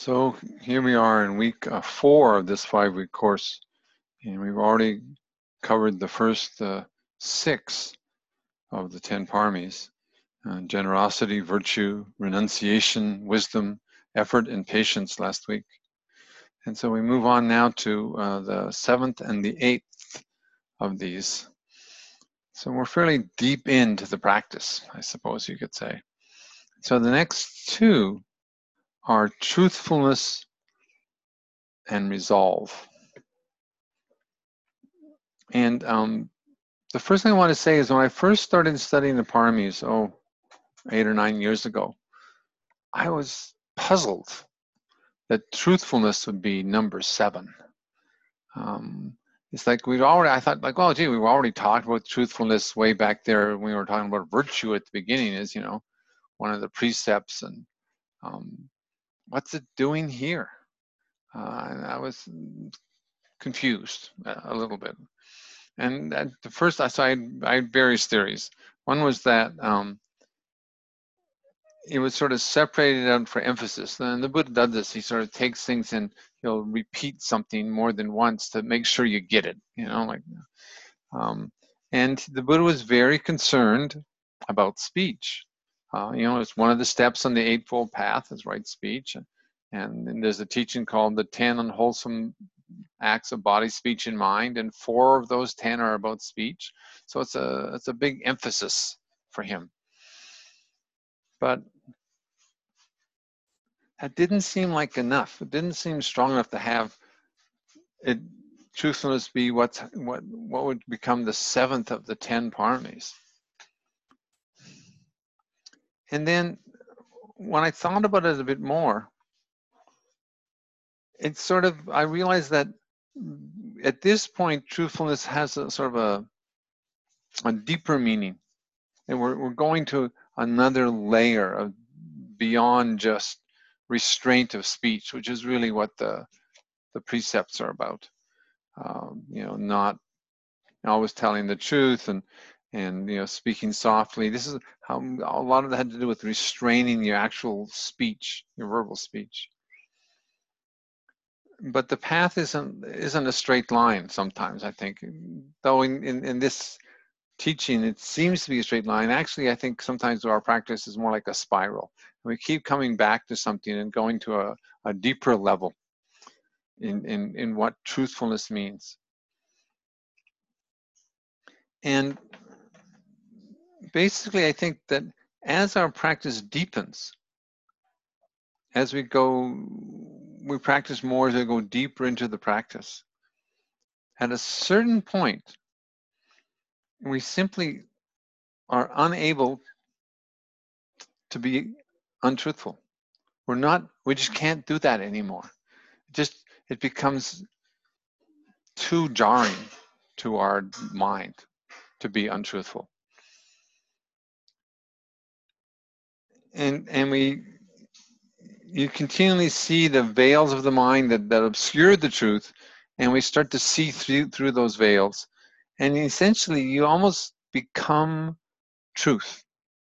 So here we are in week 4 of this 5-week course, and we've already covered the first 6 of the 10 paramis: generosity, virtue, renunciation, wisdom, effort, and patience last week. And so we move on now to the 7th and the 8th of these. So we're fairly deep into the practice, I suppose you could say. So the next 2 are truthfulness and resolve. And the first thing I want to say is when I first started studying the paramis, 8 or 9 years ago, I was puzzled that truthfulness would be number 7. It's like I thought like, oh, gee, we've already talked about truthfulness way back there when we were talking about virtue at the beginning is, one of the precepts, and what's it doing here? And I was confused a little bit. And the first, I had various theories. One was that it was sort of separated out for emphasis. And the Buddha does this. He sort of takes things and he'll repeat something more than once to make sure you get it, and the Buddha was very concerned about speech. It's one of the steps on the Eightfold Path is right speech. And there's a teaching called the 10 unwholesome acts of body, speech, and mind, and 4 of those 10 are about speech. So it's a big emphasis for him. But that didn't seem like enough. It didn't seem strong enough to have it, truthfulness be what would become the 7th of the 10 paramis. And then when I thought about it a bit more, I realized that at this point, truthfulness has a sort of a deeper meaning. And we're going to another layer of beyond just restraint of speech, which is really what the precepts are about. Not always telling the truth and speaking softly. This is how a lot of that had to do with restraining your actual speech, your verbal speech. But the path isn't a straight line sometimes, I think. Though in this teaching, it seems to be a straight line. Actually, I think sometimes our practice is more like a spiral. We keep coming back to something and going to a deeper level in what truthfulness means. And basically, I think that as our practice deepens, as we practice more, as we go deeper into the practice, at a certain point, we simply are unable to be untruthful. We just can't do that anymore. It becomes too jarring to our mind to be untruthful. And you continually see the veils of the mind that obscure the truth, and we start to see through those veils. And essentially, you almost become truth.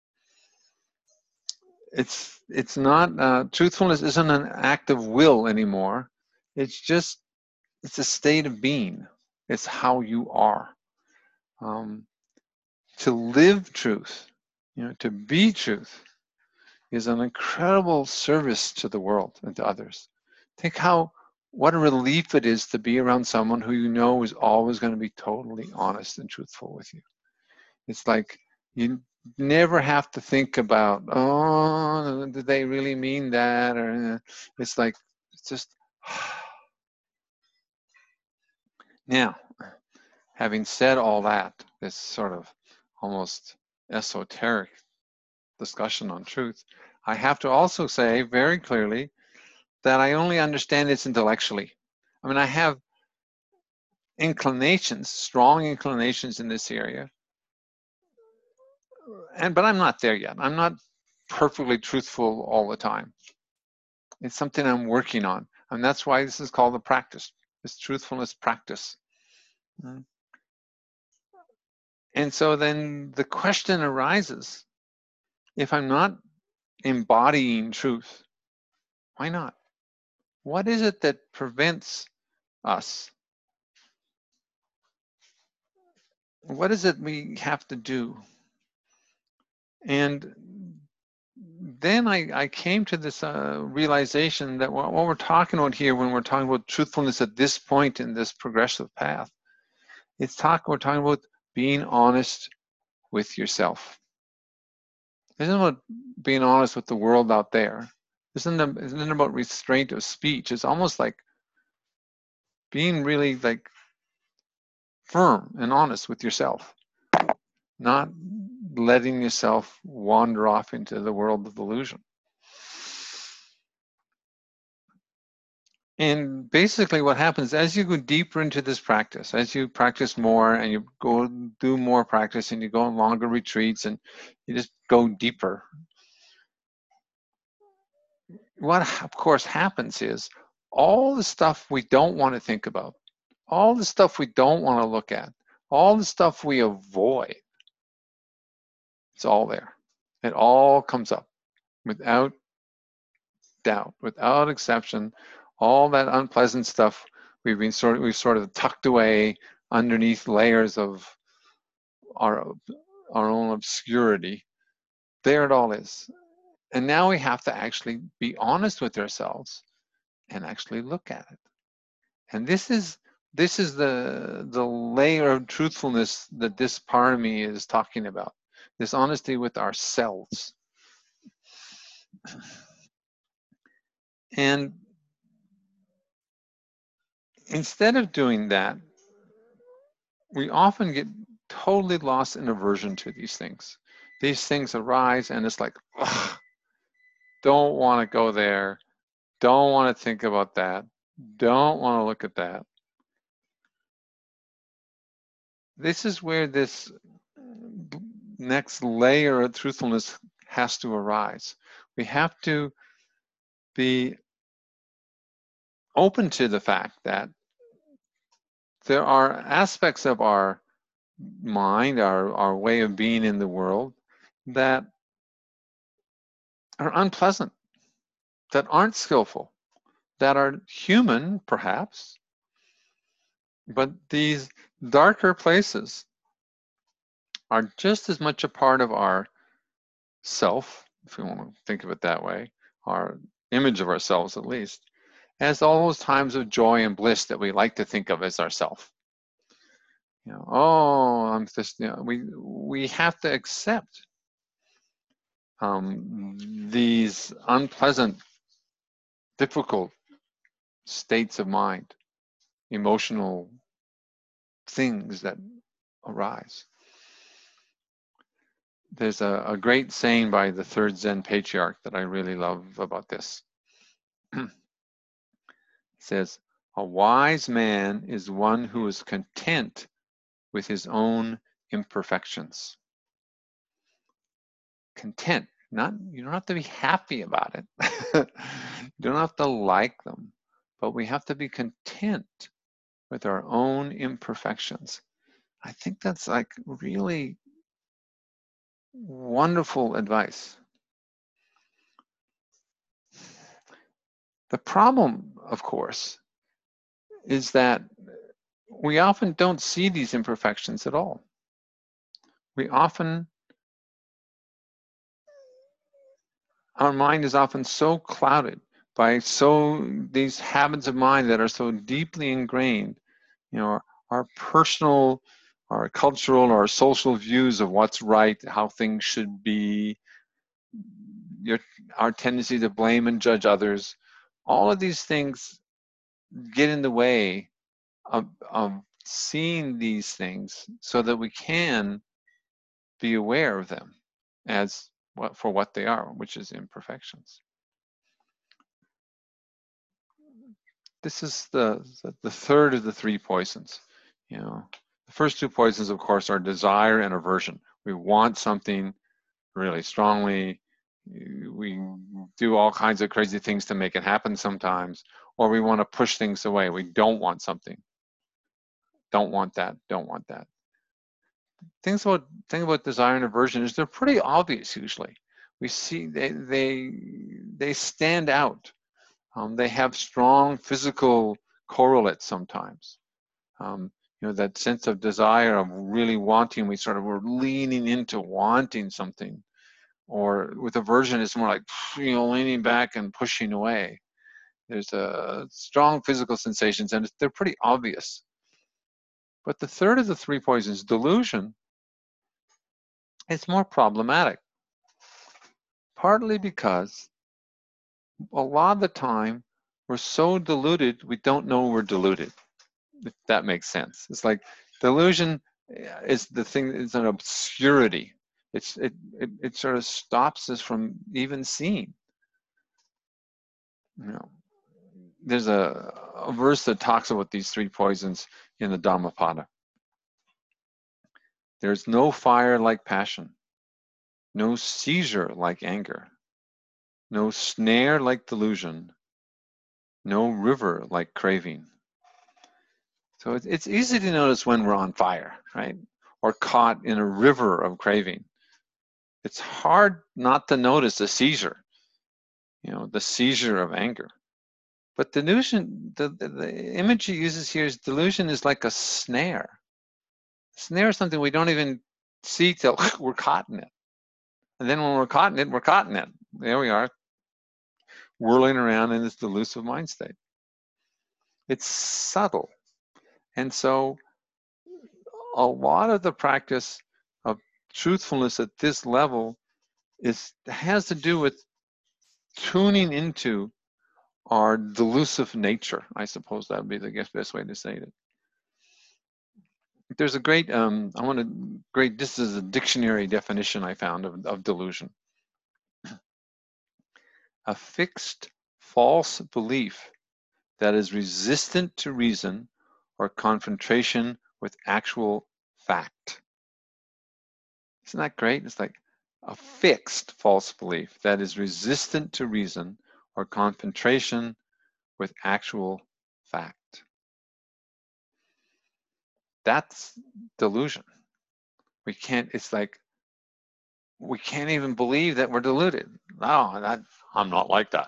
It's not, truthfulness isn't an act of will anymore. It's a state of being. It's how you are. To live truth, to be truth, is an incredible service to the world and to others. Think what a relief it is to be around someone who you know is always going to be totally honest and truthful with you. It's like you never have to think about, oh, did they really mean that? Or it's like, it's just. Now, having said all that, this sort of almost esoteric discussion on truth, I have to also say very clearly that I only understand this intellectually. I mean, I have inclinations, strong inclinations in this area, but I'm not there yet. I'm not perfectly truthful all the time. It's something I'm working on, and that's why this is called a practice, this truthfulness practice. And so then the question arises, if I'm not embodying truth, why not? What is it that prevents us? What is it we have to do? And then I came to this realization that what we're talking about here when we're talking about truthfulness at this point in this progressive path, we're talking about being honest with yourself. It isn't about being honest with the world out there. Isn't it about restraint of speech? It's almost like being really like firm and honest with yourself, not letting yourself wander off into the world of illusion. And basically what happens as you go deeper into this practice, as you practice more and you go do more practice and you go on longer retreats and you just go deeper, what of course happens is all the stuff we don't want to think about, all the stuff we don't want to look at, all the stuff we avoid, it's all there. It all comes up without doubt, without exception. All that unpleasant stuff we've sort of tucked away underneath layers of our own obscurity. There it all is. And now we have to actually be honest with ourselves and actually look at it. And this is the layer of truthfulness that this parami is talking about. This honesty with ourselves. And instead of doing that, we often get totally lost in aversion to these things. These things arise and it's like, ugh, don't want to go there, don't want to think about that, don't want to look at that. This is where this next layer of truthfulness has to arise. We have to be open to the fact that there are aspects of our mind, our way of being in the world, that are unpleasant, that aren't skillful, that are human, perhaps, but these darker places are just as much a part of our self, if we want to think of it that way, our image of ourselves at least, as all those times of joy and bliss that we like to think of as ourself. You know, oh, I'm just, you know, we have to accept these unpleasant, difficult states of mind, emotional things that arise. There's a great saying by the third Zen patriarch that I really love about this. It says, a wise man is one who is content with his own imperfections. Content, you don't have to be happy about it. You don't have to like them, but we have to be content with our own imperfections. I think that's like really wonderful advice. The problem, of course, is that we often don't see these imperfections at all. Our mind is often so clouded by these habits of mind that are so deeply ingrained, you know, our personal, our cultural, our social views of what's right, how things should be, our tendency to blame and judge others, all of these things get in the way of seeing these things so that we can be aware of them as for what they are, which is imperfections. This is the third of the three poisons. You know, the first two poisons, of course, are desire and aversion. We want something really strongly. We do all kinds of crazy things to make it happen sometimes, or we want to push things away. We don't want something. Don't want that. Don't want that. Thing about desire and aversion is they're pretty obvious usually. We see they stand out. They have strong physical correlates sometimes. That sense of desire of really wanting, we're leaning into wanting something. Or with aversion, it's more like, leaning back and pushing away. There's a strong physical sensations, and they're pretty obvious. But the third of the three poisons, delusion, it's more problematic. Partly because a lot of the time we're so deluded, we don't know we're deluded, if that makes sense. It's like delusion is the thing, it's an obscurity. It sort of stops us from even seeing. There's a verse that talks about these three poisons in the Dhammapada. There's no fire like passion, no seizure like anger, no snare like delusion, no river like craving. So it's easy to notice when we're on fire, right? Or caught in a river of craving. It's hard not to notice a seizure, the seizure of anger. But delusion, the image he uses here is delusion is like a snare. Snare is something we don't even see till we're caught in it. And then when we're caught in it, we're caught in it. There we are, whirling around in this delusive mind state. It's subtle. And so a lot of the practice of truthfulness at this level has to do with tuning into our delusive nature. I suppose that would be the best way to say it. There's a great, this is a dictionary definition I found of delusion. A fixed false belief that is resistant to reason or confrontation with actual fact. Isn't that great? It's like a fixed false belief that is resistant to reason or confrontation with actual fact. That's delusion. It's like, we can't even believe that we're deluded. No, I'm not like that,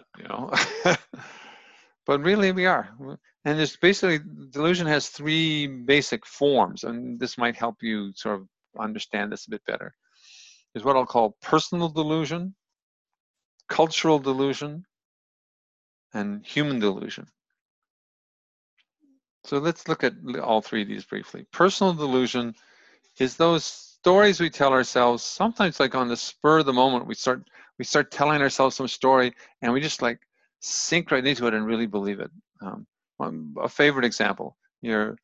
But really we are. And there's basically, delusion has three basic forms, and this might help you sort of understand this a bit better. There's what I'll call personal delusion, cultural delusion, and human delusion. So let's look at all three of these briefly. Personal delusion is those stories we tell ourselves, sometimes like on the spur of the moment, we start telling ourselves some story and we just like sink right into it and really believe it. A favorite example, you're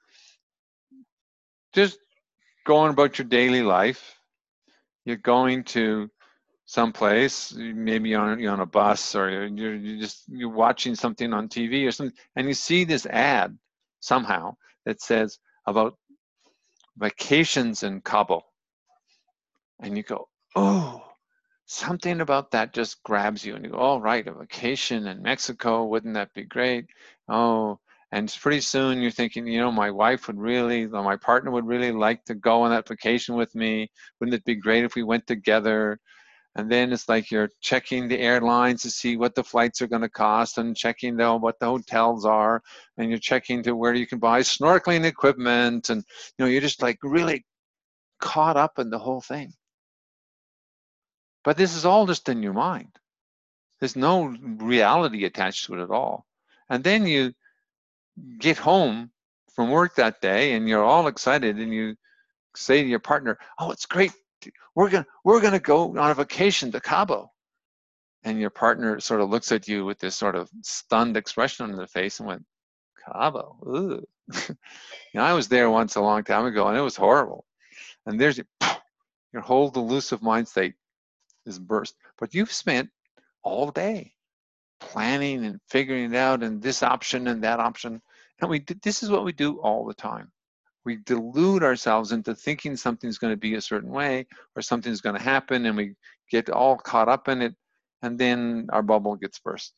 just going about your daily life. You're going to someplace, maybe you're on a bus, or you're watching something on TV or something, and you see this ad somehow that says about vacations in Cabo, and you go, oh, something about that just grabs you, and you go, oh, right, a vacation in Mexico, wouldn't that be great? Oh, and pretty soon you're thinking, my partner would really like to go on that vacation with me. Wouldn't it be great if we went together? And then it's like you're checking the airlines to see what the flights are going to cost, and checking what the hotels are, and you're checking to where you can buy snorkeling equipment, and you're just like really caught up in the whole thing. But this is all just in your mind. There's no reality attached to it at all. And then you get home from work that day and you're all excited and you say to your partner, oh, it's great. We're gonna go on a vacation to Cabo. And your partner sort of looks at you with this sort of stunned expression on their face and went, Cabo, ooh. I was there once a long time ago and it was horrible. And there's your whole delusive mind state is burst. But you've spent all day planning and figuring it out, and this option and that option. And this is what we do all the time. We delude ourselves into thinking something's going to be a certain way or something's going to happen, and we get all caught up in it, and then our bubble gets burst.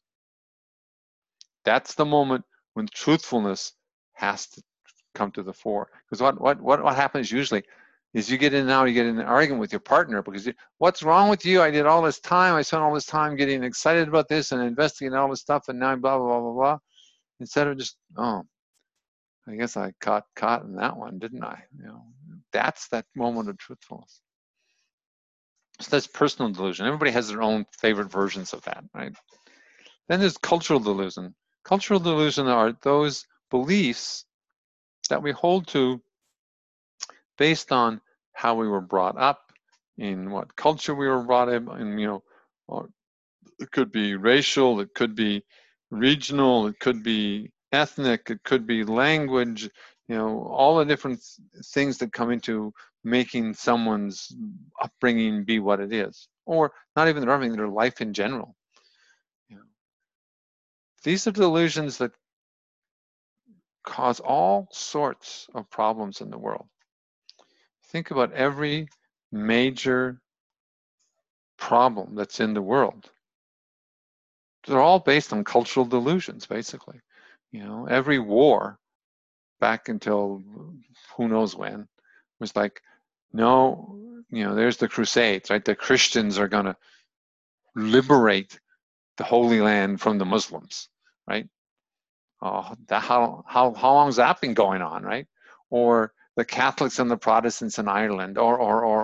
That's the moment when truthfulness has to come to the fore. Because what happens usually, is you get in an argument with your partner because what's wrong with you? I did all this time. I spent all this time getting excited about this and investigating all this stuff, and now I'm blah, blah, blah, blah, blah. Instead of just, oh, I guess I caught in that one, didn't I? That's that moment of truthfulness. So that's personal delusion. Everybody has their own favorite versions of that, right? Then there's cultural delusion. Cultural delusion are those beliefs that we hold to based on how we were brought up, in what culture we were brought up in, or it could be racial, it could be regional, it could be ethnic, it could be language, all the different things that come into making someone's upbringing be what it is, or not even their upbringing, their life in general. These are delusions that cause all sorts of problems in the world. Think about every major problem that's in the world. They're all based on cultural delusions, basically. Every war back until who knows when was like, no, there's the Crusades, right? The Christians are going to liberate the Holy Land from the Muslims, right? Oh, how long's that been going on, right? Or the Catholics and the Protestants in Ireland, or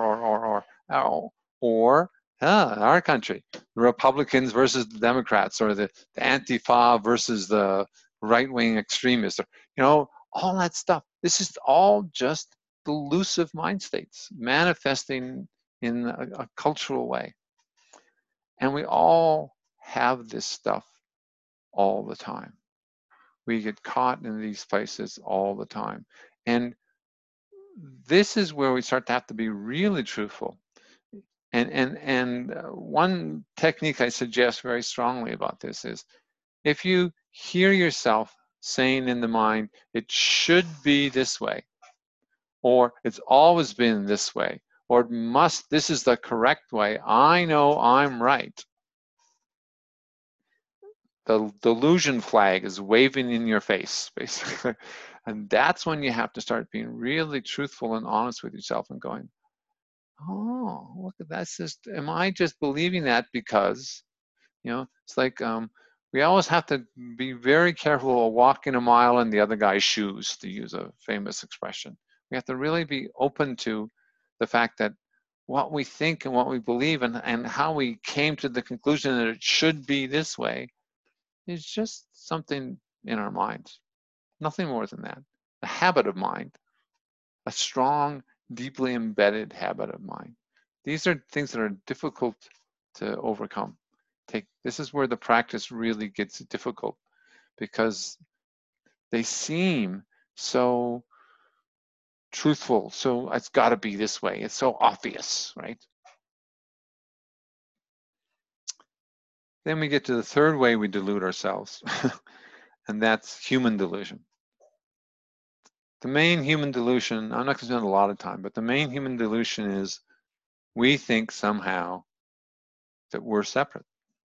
our country, the Republicans versus the Democrats, or the Antifa versus the right-wing extremists, all that stuff. This is all just delusive mind states manifesting in a cultural way. And we all have this stuff all the time. We get caught in these places all the time. And this is where we start to have to be really truthful. And one technique I suggest very strongly about this is, if you hear yourself saying in the mind, it should be this way, or it's always been this way, or this is the correct way, I know I'm right. The delusion flag is waving in your face, basically. And that's when you have to start being really truthful and honest with yourself and going, oh, look at that. Am I just believing that because, it's like we always have to be very careful of walking a mile in the other guy's shoes, to use a famous expression. We have to really be open to the fact that what we think and what we believe and how we came to the conclusion that it should be this way is just something in our minds. Nothing more than that. A habit of mind, a strong, deeply embedded habit of mind. These are things that are difficult to overcome. This is where the practice really gets difficult, because they seem so truthful, so it's got to be this way. It's so obvious, right? Then we get to the third way we delude ourselves, and that's human delusion. The main human delusion, I'm not going to spend a lot of time, but the main human delusion is we think somehow that we're separate,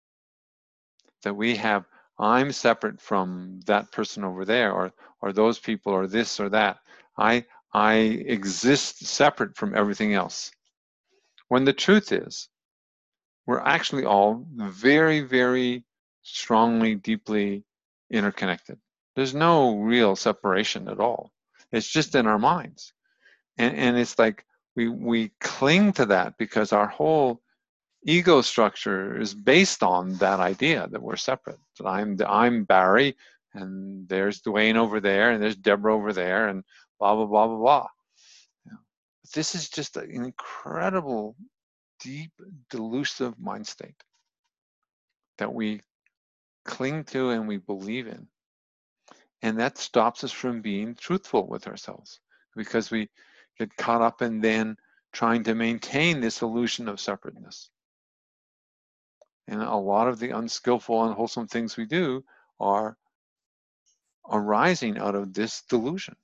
that I'm separate from that person over there, or those people, or this or that. I exist separate from everything else. When the truth is, we're actually all very, very strongly, deeply interconnected. There's no real separation at all. It's just in our minds. And it's like we cling to that because our whole ego structure is based on that idea that we're separate. That I'm Barry, and there's Dwayne over there, and there's Deborah over there, and blah blah blah blah blah. This is just an incredible, deep, delusive mind state that we cling to and we believe in, and that stops us from being truthful with ourselves, because we get caught up in then trying to maintain this illusion of separateness. And a lot of the unskillful, unwholesome things we do are arising out of this delusion,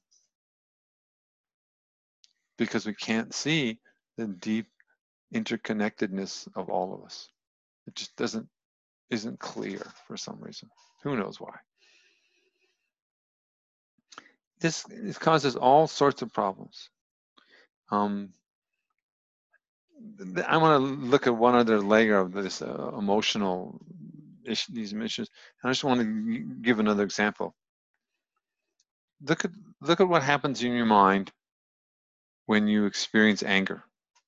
because we can't see the deep interconnectedness of all of us. It just isn't clear for some reason. Who knows why? This causes all sorts of problems. I want to look at one other layer of this emotional issue, these issues. And I just want to give another example. Look at what happens in your mind when you experience anger.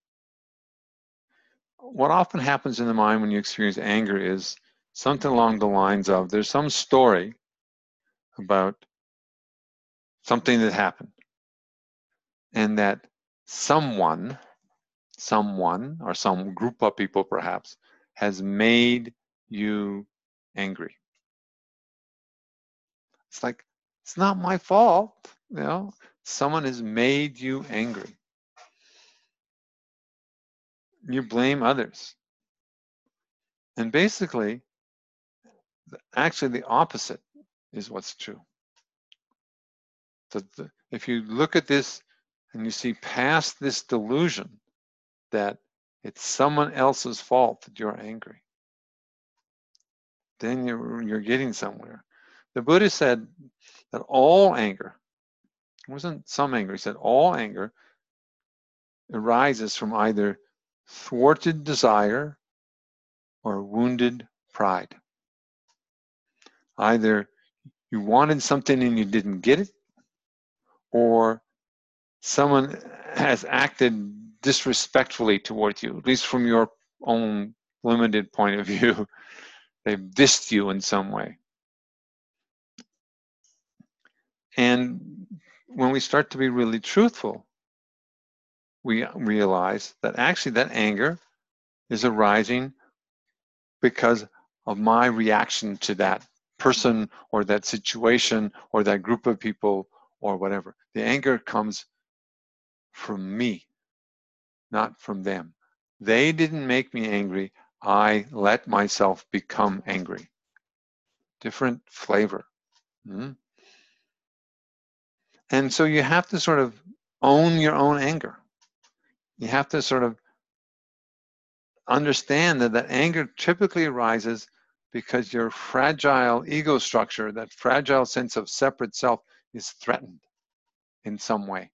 What often happens in the mind when you experience anger is something along the lines of there's some story about something that happened, and that someone or some group of people perhaps has made you angry. It's like, it's not my fault, someone has made you angry. You blame others. And basically, actually the opposite is what's true. If you look at this and you see past this delusion that it's someone else's fault that you're angry, then you're getting somewhere. The Buddha said that all anger, it wasn't some anger, he said all anger arises from either thwarted desire or wounded pride. Either you wanted something and you didn't get it, or someone has acted disrespectfully towards you, at least from your own limited point of view. They've dissed you in some way. And when we start to be really truthful, we realize that actually that anger is arising because of my reaction to that person or that situation or that group of people or whatever. The anger comes from me, not from them. They didn't make me angry. I let myself become angry. Different flavor. And so you have to sort of own your own anger. You have to sort of understand that anger typically arises because your fragile ego structure, that fragile sense of separate self, is threatened in some way.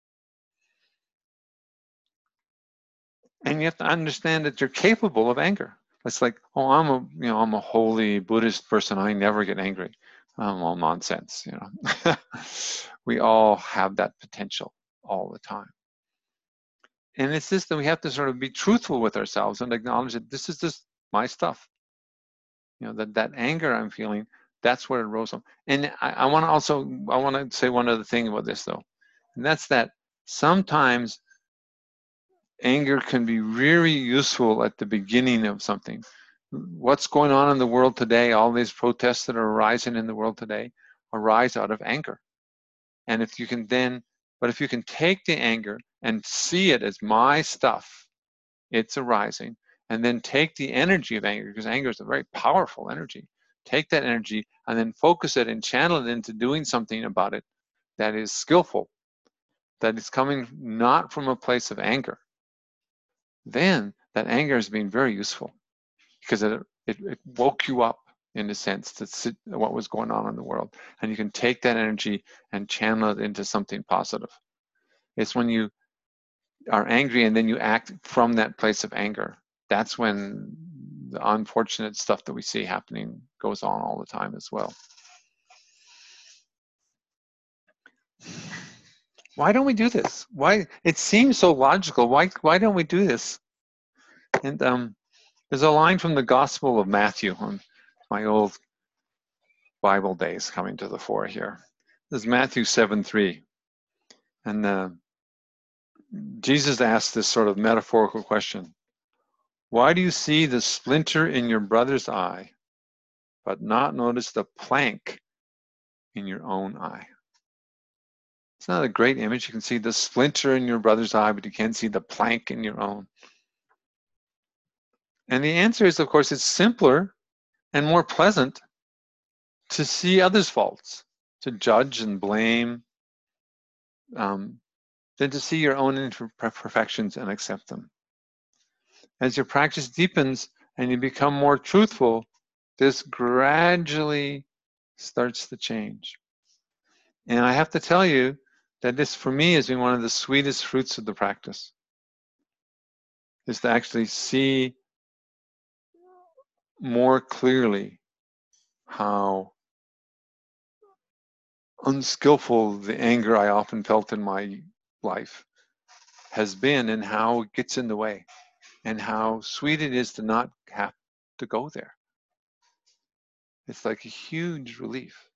And you have to understand that you're capable of anger. It's like, oh, I'm a holy Buddhist person. I never get angry. Well, nonsense. We all have that potential all the time. And it's just that we have to sort of be truthful with ourselves and acknowledge that this is just my stuff. That anger I'm feeling, that's where it rose from. And I want to say one other thing about this though, and that's that sometimes anger can be really useful at the beginning of something. What's going on in the world today, all these protests that are arising in the world today, arise out of anger. And if you can take the anger and see it as my stuff, it's arising, and then take the energy of anger, because anger is a very powerful energy. Take that energy and then focus it and channel it into doing something about it that is skillful, that is coming not from a place of anger. Then that anger is being very useful because it woke you up in a sense to see what was going on in the world. And you can take that energy and channel it into something positive. It's when you are angry and then you act from that place of anger. That's when the unfortunate stuff that we see happening goes on all the time as well. Why don't we do this? Why? It seems so logical. Why don't we do this? And there's a line from the Gospel of Matthew, on my old Bible days coming to the fore here. This is Matthew 7:3. And Jesus asked this sort of metaphorical question. Why do you see the splinter in your brother's eye, but not notice the plank in your own eye? It's not a great image. You can see the splinter in your brother's eye, but you can't see the plank in your own. And the answer is, of course, it's simpler and more pleasant to see others' faults, to judge and blame, than to see your own imperfections and accept them. As your practice deepens and you become more truthful, this gradually starts to change. And I have to tell you that this, for me, has been one of the sweetest fruits of the practice. is to actually see more clearly how unskillful the anger I often felt in my life has been, and how it gets in the way, and how sweet it is to not have to go there. It's like a huge relief.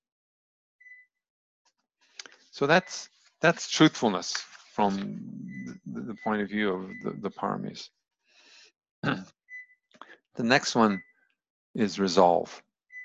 So that's truthfulness from the point of view of the paramis. The next one is resolve.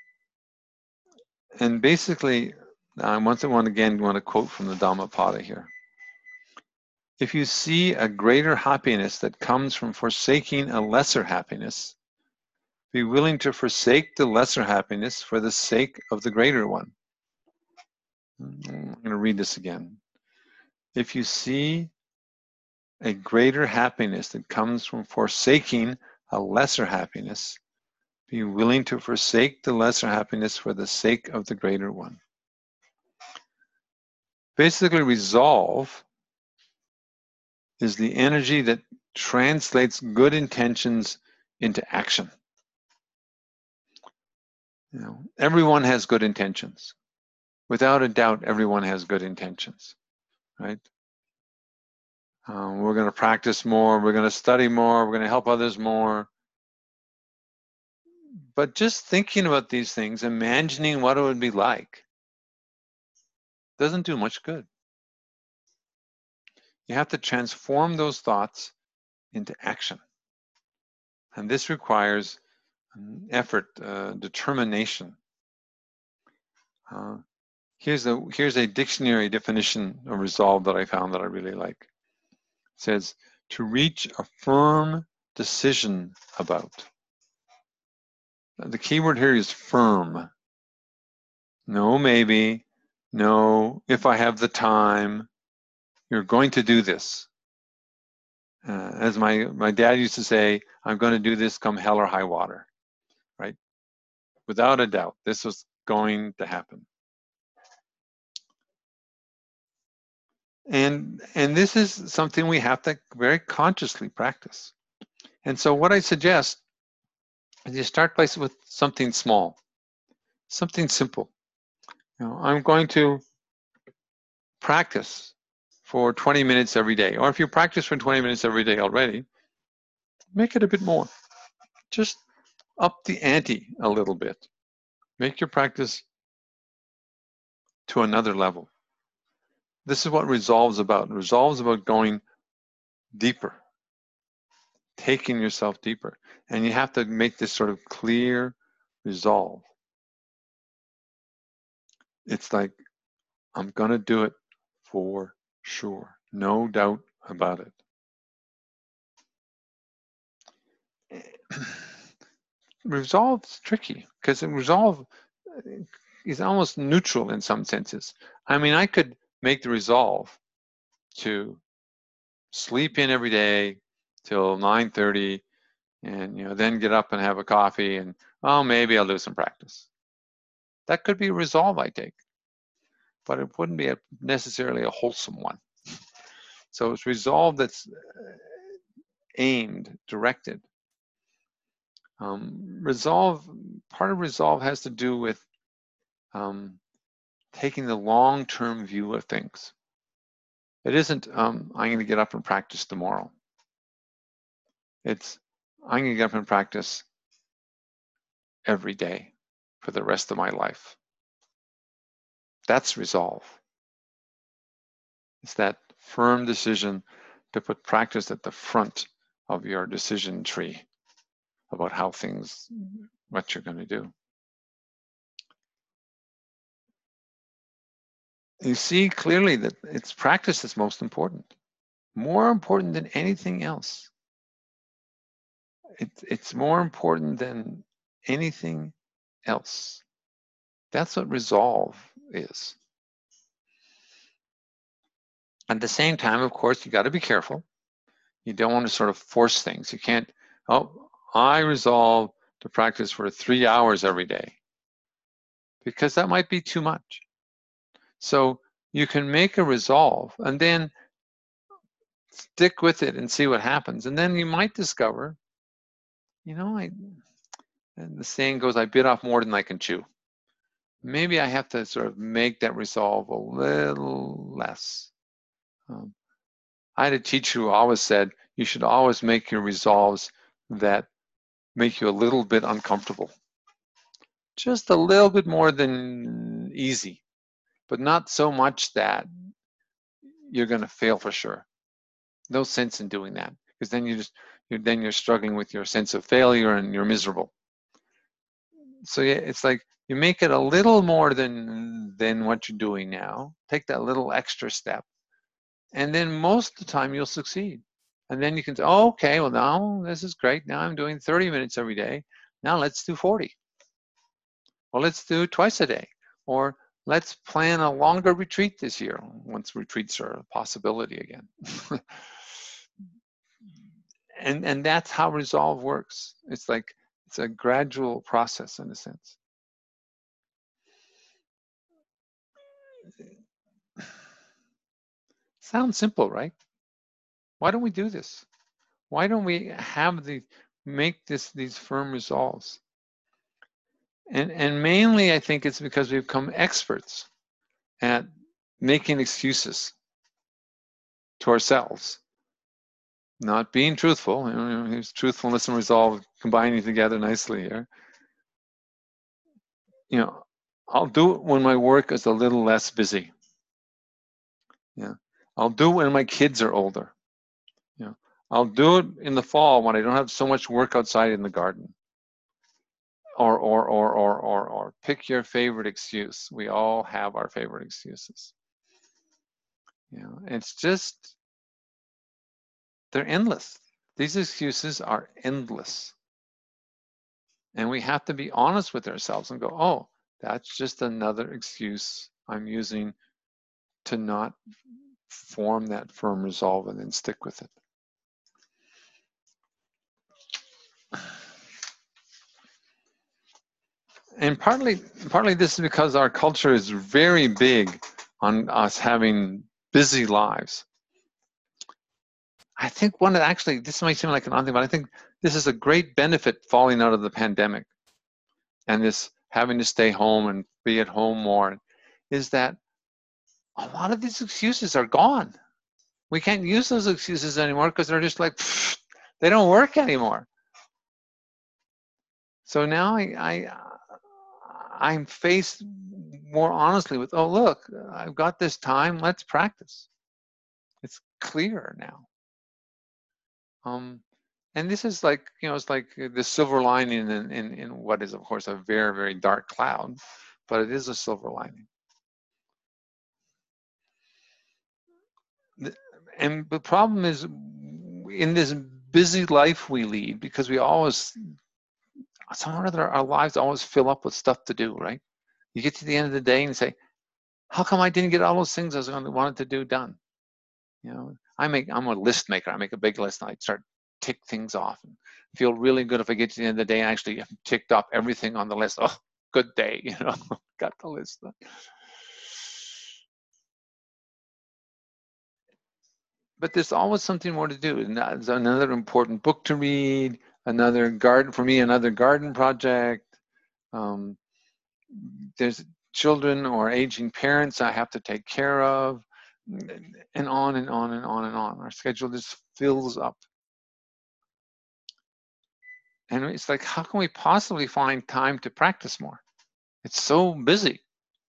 And basically, I want to quote from the Dhammapada here. If you see a greater happiness that comes from forsaking a lesser happiness, be willing to forsake the lesser happiness for the sake of the greater one. I'm going to read this again. If you see a greater happiness that comes from forsaking a lesser happiness, be willing to forsake the lesser happiness for the sake of the greater one. Basically, resolve is the energy that translates good intentions into action. You know, everyone has good intentions. Without a doubt, everyone has good intentions, right? We're going to practice more, we're going to study more, we're going to help others more. But just thinking about these things, imagining what it would be like, doesn't do much good. You have to transform those thoughts into action. And this requires effort, determination. Here's a dictionary definition of resolve that I found that I really like. It says, to reach a firm decision about. The key word here is firm. No, maybe. No, if I have the time. You're going to do this. As my dad used to say, I'm going to do this come hell or high water, right? Without a doubt, this was going to happen. And this is something we have to very consciously practice. And so what I suggest is you start with something small, something simple. You know, I'm going to practice for 20 minutes every day. Or if you practice for 20 minutes every day already, make it a bit more. Just up the ante a little bit. Make your practice to another level. This is what resolve's about. Resolve's about going deeper, taking yourself deeper. And you have to make this sort of clear resolve. It's like, I'm going to do it for sure. No doubt about it. Resolve's tricky because resolve is almost neutral in some senses. I mean, I could make the resolve to sleep in every day till 9:30 and then get up and have a coffee and, oh, maybe I'll do some practice. That could be a resolve I take, but it wouldn't be necessarily a wholesome one. So it's resolve that's aimed, directed. Part of resolve has to do with taking the long-term view of things. It isn't, I'm going to get up and practice tomorrow. It's, I'm going to get up and practice every day for the rest of my life. That's resolve. It's that firm decision to put practice at the front of your decision tree about how things, what you're going to do. You see clearly that it's practice that's most important, more important than anything else. It's more important than anything else. That's what resolve is. At the same time, of course, you got to be careful. You don't want to sort of force things. You can't, oh, I resolve to practice for 3 hours every day, because that might be too much. So you can make a resolve and then stick with it and see what happens. And then you might discover, and the saying goes, I bit off more than I can chew. Maybe I have to sort of make that resolve a little less. I had a teacher who always said, you should always make your resolves that make you a little bit uncomfortable. Just a little bit more than easy, but not so much that you're going to fail for sure. No sense in doing that, because then you're struggling with your sense of failure and you're miserable. So yeah, it's like you make it a little more than what you're doing now. Take that little extra step, and then most of the time you'll succeed. And then you can say, oh, okay, well now this is great. Now I'm doing 30 minutes every day. Now let's do 40. Well, let's do it twice a day. Or let's plan a longer retreat this year, once retreats are a possibility again. and that's how resolve works. It's like, it's a gradual process in a sense. Sounds simple, right? Why don't we do this? Why don't we make these firm resolves? And mainly, I think it's because we've become experts at making excuses to ourselves, not being truthful. Here's truthfulness and resolve combining together nicely here. I'll do it when my work is a little less busy. Yeah, I'll do it when my kids are older. I'll do it in the fall when I don't have so much work outside in the garden. Or pick your favorite excuse. We all have our favorite excuses. It's just, they're endless. These excuses are endless. And we have to be honest with ourselves and go, oh, that's just another excuse I'm using to not form that firm resolve and then stick with it. And partly this is because our culture is very big on us having busy lives. I think this might seem like an odd thing, but I think this is a great benefit falling out of the pandemic and this having to stay home and be at home more, is that a lot of these excuses are gone. We can't use those excuses anymore because they're just like, they don't work anymore. So now I'm faced more honestly with, oh, look, I've got this time, let's practice. It's clearer now. And this is like, it's like the silver lining in what is, of course, a very, very dark cloud, but it is a silver lining. And the problem is, in this busy life we lead, because we always, somehow or other, our lives always fill up with stuff to do, right? You get to the end of the day and you say, how come I didn't get all those things I wanted to do done? I'm a list maker. I make a big list and I start tick things off and feel really good if I get to the end of the day and actually ticked off everything on the list. Oh, good day, got the list done. But there's always something more to do. And that's another important book to read, another garden project. There's children or aging parents I have to take care of, and on and on and on and on. Our schedule just fills up. And it's like, how can we possibly find time to practice more? It's so busy.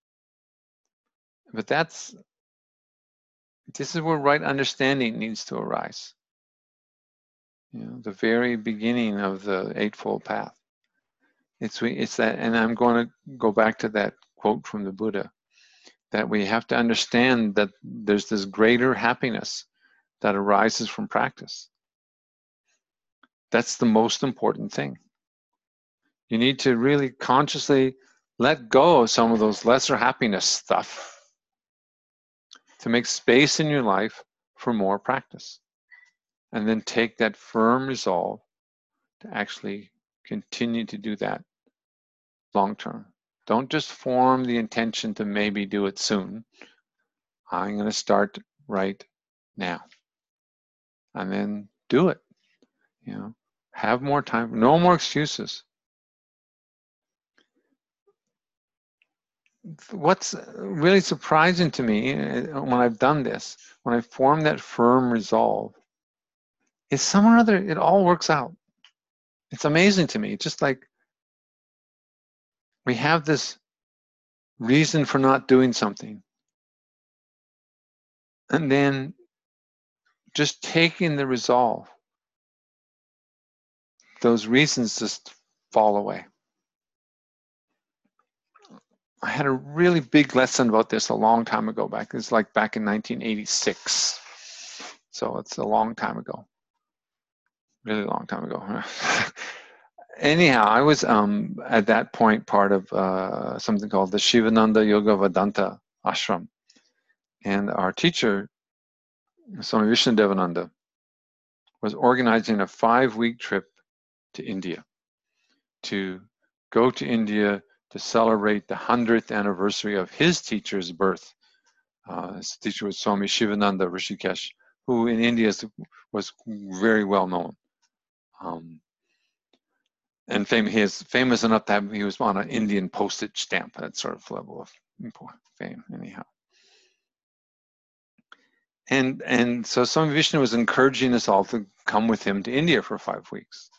But this is where right understanding needs to arise. The very beginning of the Eightfold Path. It's that, and I'm going to go back to that quote from the Buddha, that we have to understand that there's this greater happiness that arises from practice. That's the most important thing. You need to really consciously let go of some of those lesser happiness stuff to make space in your life for more practice. And then take that firm resolve to actually continue to do that long term. Don't just form the intention to maybe do it soon. I'm going to start right now. and then do it. You know, have more time, no more excuses. What's really surprising to me when I've done this, when I form that firm resolve, is somehow or other it all works out. It's amazing to me. It's just like we have this reason for not doing something, and then just taking the resolve, those reasons just fall away. I had a really big lesson about this a long time ago back. It's like back in 1986. So it's a long time ago. Really long time ago. Anyhow, I was at that point part of something called the Shivananda Yoga Vedanta Ashram. And our teacher, Swami Vishnudevananda, was organizing a 5-week trip to India, to go to India to celebrate the 100th anniversary of his teacher's birth. His teacher was Swami Shivananda Rishikesh, who in India was very well known. And he is famous enough that he was on an Indian postage stamp, that sort of level of fame, anyhow. And so Swami Vishnu was encouraging us all to come with him to India for 5 weeks.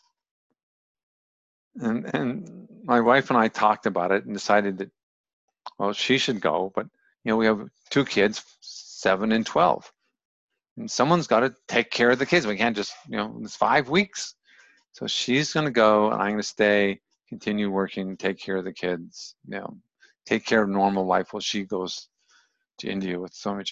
And my wife and I talked about it and decided that, well, she should go, but you know, we have 2 kids, 7 and 12. And someone's got to take care of the kids. We can't just, you know, it's 5 weeks. So she's going to go and I'm going to stay, continue working, take care of the kids, you know, take care of normal life while she goes to India with Swamiji.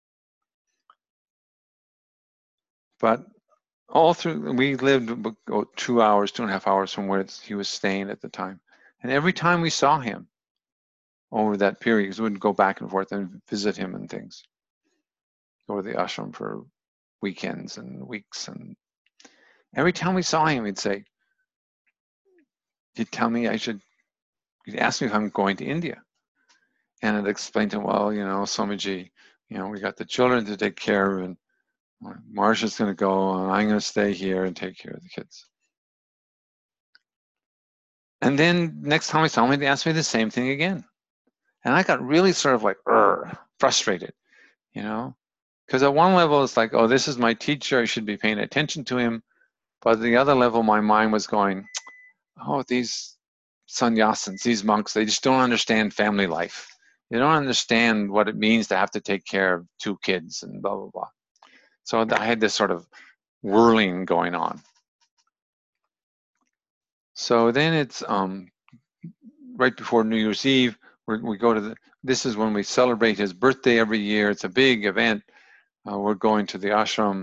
But all through, we lived 2 hours, 2.5 hours from where he was staying at the time. And every time we saw him over that period, because we would go back and forth and visit him and things, go to the ashram for weekends and weeks. And every time we saw him, he'd say, he'd tell me he'd ask me if I'm going to India. And I'd explain to him, well, you know, Swamiji, you know, we got the children to take care of, and Marsha's going to go, and I'm going to stay here and take care of the kids. And then next time I saw him, he asked me the same thing again. And I got really sort of like frustrated, you know, because at one level it's like, oh, this is my teacher, I should be paying attention to him. But at the other level, my mind was going, oh, these sannyasins, these monks, they just don't understand family life. They don't understand what it means to have to take care of 2 kids and blah, blah, blah. So I had this sort of whirling going on. So then it's right before New Year's Eve, we go to this is when we celebrate his birthday every year. It's a big event. We're going to the ashram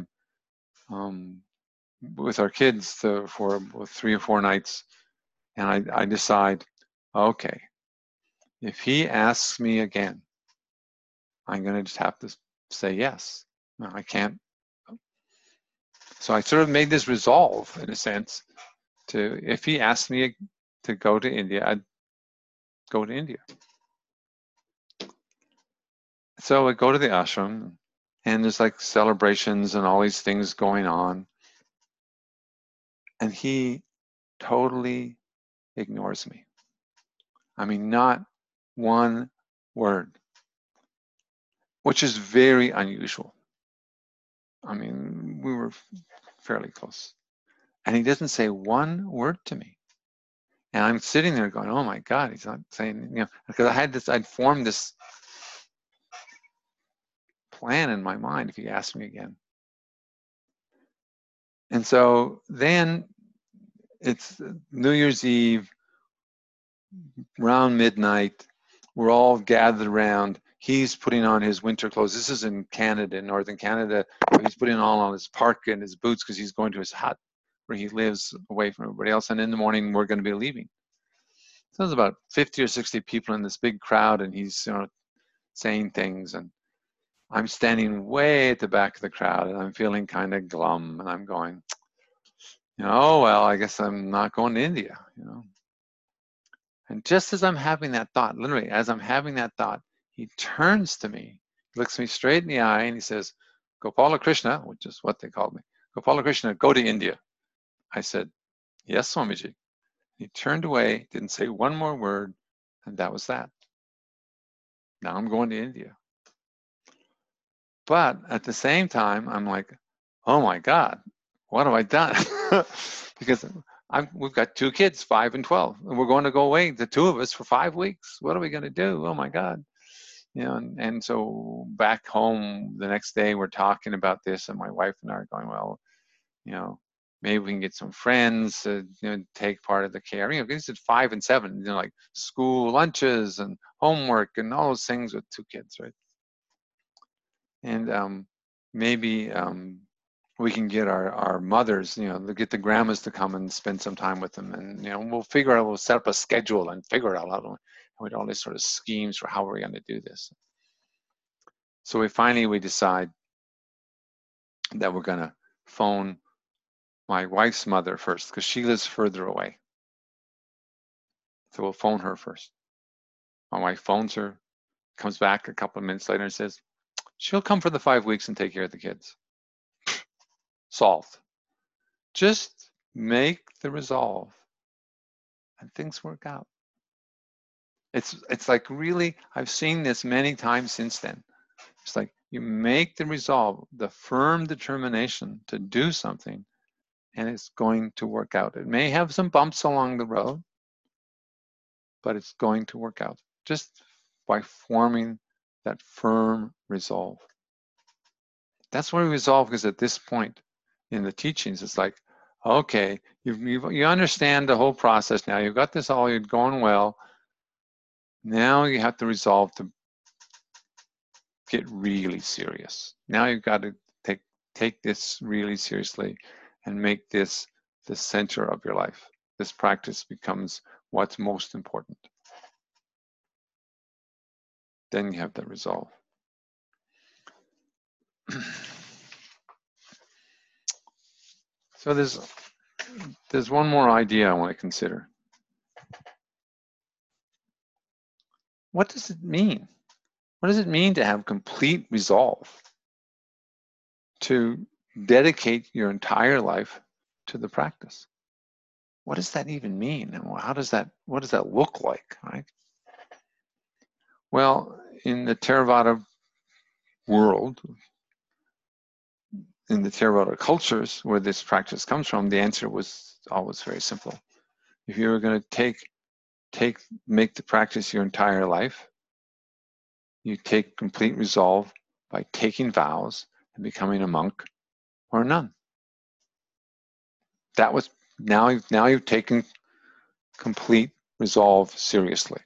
with our kids for 3 or 4 nights. And I decide, okay, if he asks me again, I'm going to just have to say yes. No, I can't. So I sort of made this resolve, in a sense, to, if he asked me to go to India, I'd go to India. So I go to the ashram, and there's like celebrations and all these things going on. And he totally ignores me. I mean, not one word, which is very unusual. I mean, we were fairly close. And he doesn't say one word to me. And I'm sitting there going, oh my God, he's not saying, you know, because I'd formed this plan in my mind if he asked me again. And so then it's New Year's Eve, around midnight, we're all gathered around. He's putting on his winter clothes. This is in Canada, in northern Canada. He's putting on his parka and his boots because he's going to his hut where he lives away from everybody else. And in the morning, we're going to be leaving. So there's about 50 or 60 people in this big crowd, and he's, you know, saying things. And I'm standing way at the back of the crowd, and I'm feeling kind of glum. And I'm going, you know, oh, well, I guess I'm not going to India, you know. And just as I'm having that thought, literally, as I'm having that thought, he turns to me, looks me straight in the eye, and he says, Gopala Krishna, which is what they called me, Gopalakrishna, go to India. I said, yes, Swamiji. He turned away, didn't say one more word, and that was that. Now I'm going to India. But at the same time, I'm like, oh my God, what have I done? Because we've got 2 kids, 5 and 12, and we're going to go away, the 2 of us, for 5 weeks. What are we going to do? Oh my God. You know, and so back home the next day, we're talking about this, and my wife and I are going, well, you know, maybe we can get some friends to, you know, take part of the care. You know, these are 5 and 7, you know, like school lunches and homework and all those things with 2 kids, right? And maybe we can get our mothers, you know, get the grandmas to come and spend some time with them, and you know, we'll set up a schedule and figure it out. And we all these sort of schemes for how we're going to do this. So we decide that we're going to phone my wife's mother first, because she lives further away. So we'll phone her first. My wife phones her, comes back a couple of minutes later and says, she'll come for the 5 weeks and take care of the kids. Solved. Just make the resolve and things work out. It's like, really, I've seen this many times since then. It's like you make the resolve, the firm determination to do something, and it's going to work out. It may have some bumps along the road, but it's going to work out just by forming that firm resolve. That's why we resolve, because at this point in the teachings, it's like, okay, you understand the whole process now. You've got this all going well. Now you have to resolve to get really serious. Now you've got to take this really seriously and make this the center of your life. This practice becomes what's most important. Then you have that resolve. So there's one more idea I want to consider. What does it mean? What does it mean to have complete resolve? To dedicate your entire life to the practice? What does that even mean? And what does that look like, right? Well, in the Theravada world, in the Theravada cultures where this practice comes from, the answer was always very simple. If you were going to make the practice your entire life, you take complete resolve by taking vows and becoming a monk or a nun. That was, now you've taken complete resolve seriously.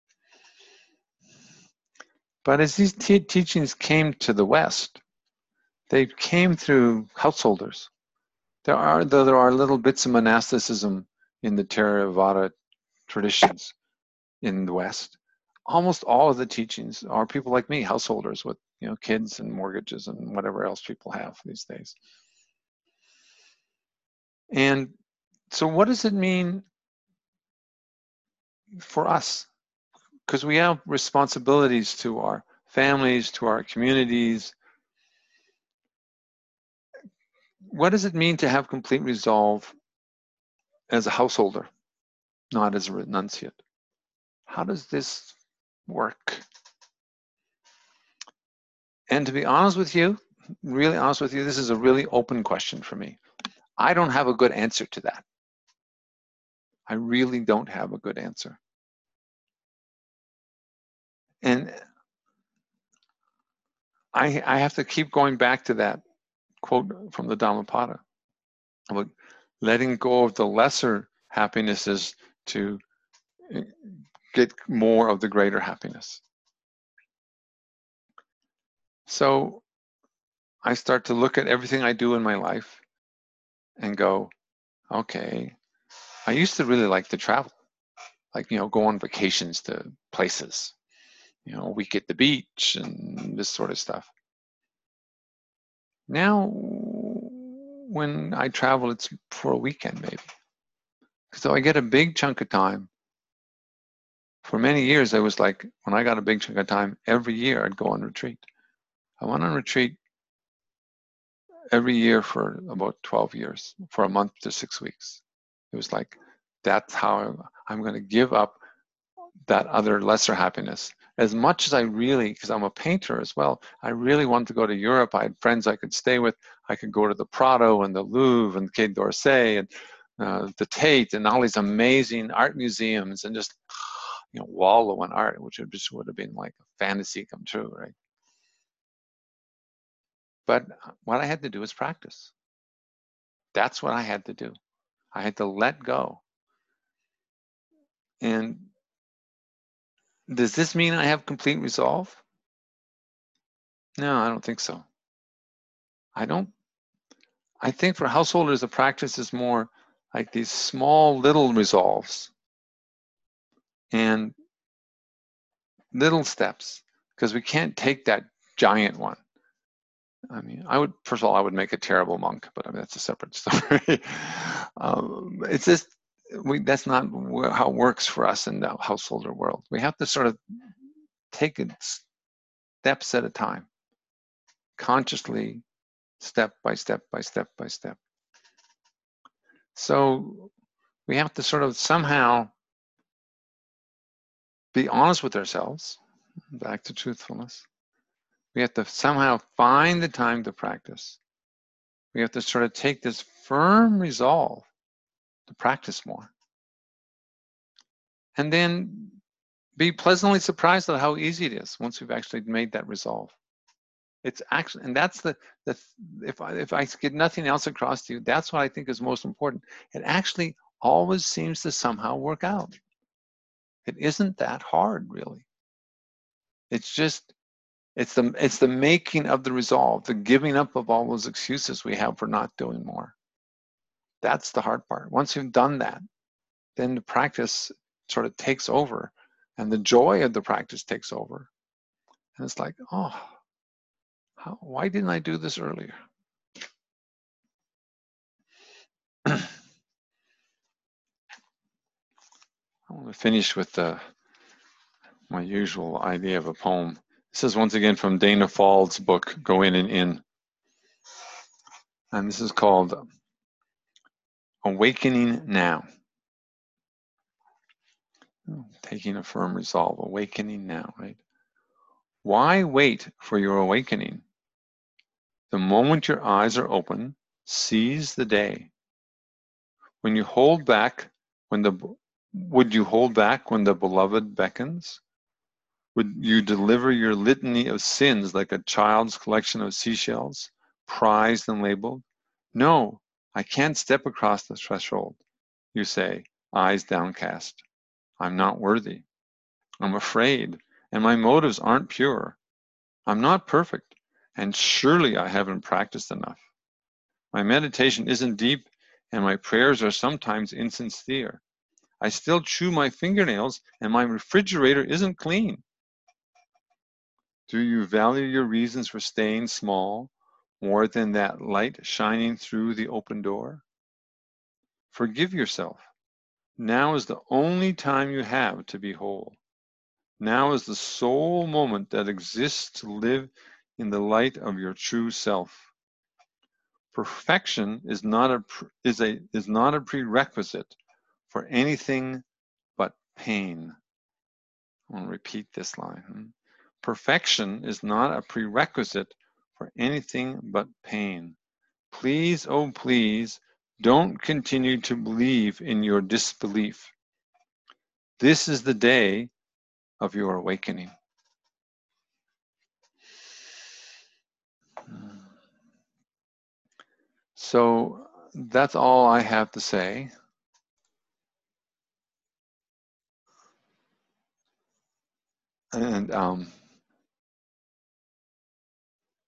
But as these teachings came to the West, they came through householders. There are little bits of monasticism in the Theravada traditions in the West. Almost all of the teachings are people like me, householders with, you know, kids and mortgages and whatever else people have these days. And so what does it mean for us? Because we have responsibilities to our families, to our communities. What does it mean to have complete resolve as a householder, not as a renunciate? How does this work? And to be honest with you, really honest with you, this is a really open question for me. I don't have a good answer to that. I really don't have a good answer. And I have to keep going back to that quote from the Dhammapada about letting go of the lesser happinesses to get more of the greater happiness. So I start to look at everything I do in my life and go, okay, I used to really like to travel, like, you know, go on vacations to places, you know, a week at the beach and this sort of stuff. Now, when I travel, it's for a weekend maybe. So I get a big chunk of time. For many years, I was like, when I got a big chunk of time, every year I'd go on retreat. I went on retreat every year for about 12 years, for a month to 6 weeks. It was like, that's how I'm going to give up that other lesser happiness. As much as I really, because I'm a painter as well, I really wanted to go to Europe. I had friends I could stay with. I could go to the Prado and the Louvre and Quai d'Orsay and the Tate and all these amazing art museums and just, wallow in art, which would have been like a fantasy come true, right? But what I had to do was practice. That's what I had to do. I had to let go. And does this mean I have complete resolve? No, I don't think so. I think for householders, the practice is more like these small little resolves and little steps, because we can't take that giant one. I mean, first of all, I would make a terrible monk, but I mean, that's a separate story. It's just, that's not how it works for us in the householder world. We have to sort of take it steps at a time, consciously, step by step by step by step. So we have to sort of somehow be honest with ourselves, back to truthfulness. We have to somehow find the time to practice. We have to sort of take this firm resolve to practice more. And then be pleasantly surprised at how easy it is once we've actually made that resolve. It's actually, and that's if I get nothing else across to you, that's what I think is most important. It actually always seems to somehow work out. It isn't that hard, really. It's just, it's the making of the resolve, the giving up of all those excuses we have for not doing more. That's the hard part. Once you've done that, then the practice sort of takes over, and the joy of the practice takes over. And it's like, oh, why didn't I do this earlier? I want to finish with my usual idea of a poem. This is once again from Dana Fald's book, Go In and In. And this is called Awakening Now. Taking a firm resolve, awakening now, right? Why wait for your awakening? The moment your eyes are open, seize the day. When you hold back, would you hold back when the beloved beckons? Would you deliver your litany of sins like a child's collection of seashells, prized and labeled? No, I can't step across the threshold, you say, eyes downcast. I'm not worthy. I'm afraid, and my motives aren't pure. I'm not perfect, and surely I haven't practiced enough. My meditation isn't deep, and my prayers are sometimes insincere. I still chew my fingernails, and my refrigerator isn't clean. Do you value your reasons for staying small more than that light shining through the open door? Forgive yourself. Now is the only time you have to be whole. Now is the sole moment that exists to live in the light of your true self. Perfection is not a prerequisite for anything but pain. I want to repeat this line. Perfection is not a prerequisite for anything but pain. Please, oh please, don't continue to believe in your disbelief. This is the day of your awakening. So that's all I have to say. And